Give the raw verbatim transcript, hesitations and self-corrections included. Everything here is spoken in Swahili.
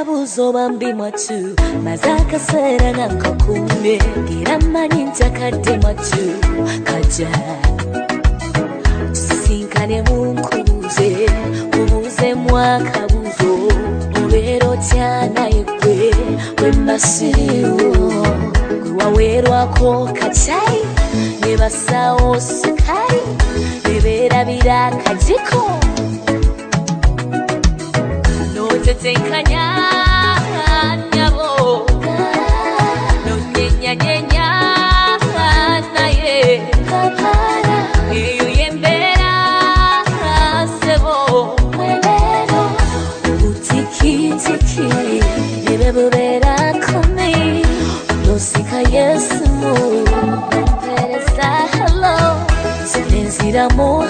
akabuzo bambi mwatu mazaka sera nankakumye ngiramani ntakadde mwatu kaja tusinkane munkubuze ubuze mwakabuzo ubero tyana yekwe wembasiriwo gwawerwako kachai nebasawo sukari neberabira kajiko notetenkanya nyabo nonyenya nyenya naye kapara iyo yembera sebo mwelero utiki tiki nebebera kumi nosika yesu mu pereza hello sinzira mu